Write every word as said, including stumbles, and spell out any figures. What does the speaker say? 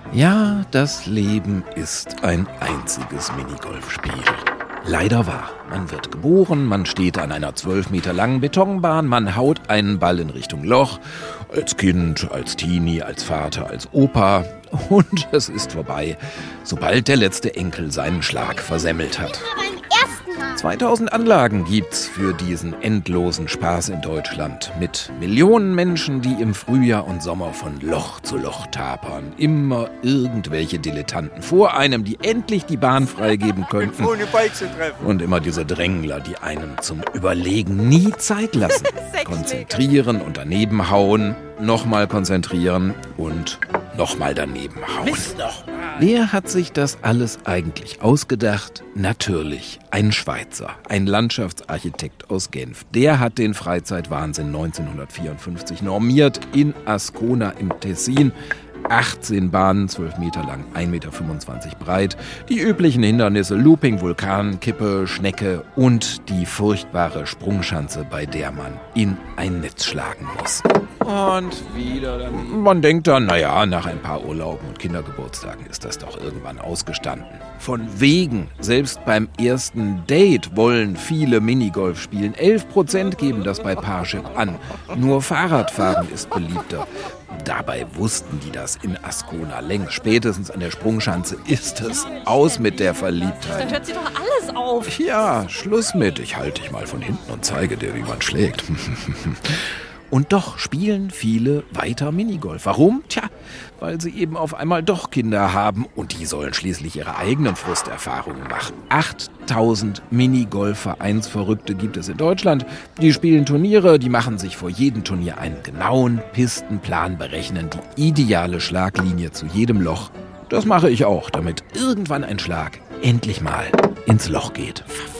Ja, das Leben ist ein einziges Minigolfspiel. Leider wahr. Man wird geboren, man steht an einer zwölf Meter langen Betonbahn, man haut einen Ball in Richtung Loch. Als Kind, als Teenie, als Vater, als Opa. Und es ist vorbei, sobald der letzte Enkel seinen Schlag versemmelt hat. zweitausend Anlagen gibt's für diesen endlosen Spaß in Deutschland. Mit Millionen Menschen, die im Frühjahr und Sommer von Loch zu Loch tapern. Immer irgendwelche Dilettanten vor einem, die endlich die Bahn freigeben könnten. Ohne Bike zu treffen. Und immer diese Drängler, die einem zum Überlegen nie Zeit lassen. Konzentrieren und daneben hauen, nochmal konzentrieren und nochmal daneben hauen. Wer hat sich das alles eigentlich ausgedacht? Natürlich ein Schweizer, ein Landschaftsarchitekt aus Genf. Der hat den Freizeitwahnsinn neunzehnhundertvierundfünfzig normiert in Ascona im Tessin. achtzehn Bahnen, zwölf Meter lang, ein Meter fünfundzwanzig breit. Die üblichen Hindernisse, Looping, Vulkan, Kippe, Schnecke und die furchtbare Sprungschanze, bei der man in ein Netz schlagen muss. Und wieder daneben. Man denkt dann, naja, nach ein paar Urlauben und Kindergeburtstagen ist das doch irgendwann ausgestanden. Von wegen, selbst beim ersten Date wollen viele Minigolf spielen. elf Prozent geben das bei Parship an. Nur Fahrradfahren ist beliebter. Dabei wussten die das in Ascona längst. Spätestens an der Sprungschanze ist es aus mit der Verliebtheit. Dann hört sie doch alles auf. Ja, Schluss mit. Ich halte dich mal von hinten und zeige dir, wie man schlägt. Und doch spielen viele weiter Minigolf. Warum? Tja, weil sie eben auf einmal doch Kinder haben und die sollen schließlich ihre eigenen Frusterfahrungen machen. achttausend Minigolf-Vereinsverrückte gibt es in Deutschland. Die spielen Turniere, die machen sich vor jedem Turnier einen genauen Pistenplan, berechnen die ideale Schlaglinie zu jedem Loch. Das mache ich auch, damit irgendwann ein Schlag endlich mal ins Loch geht.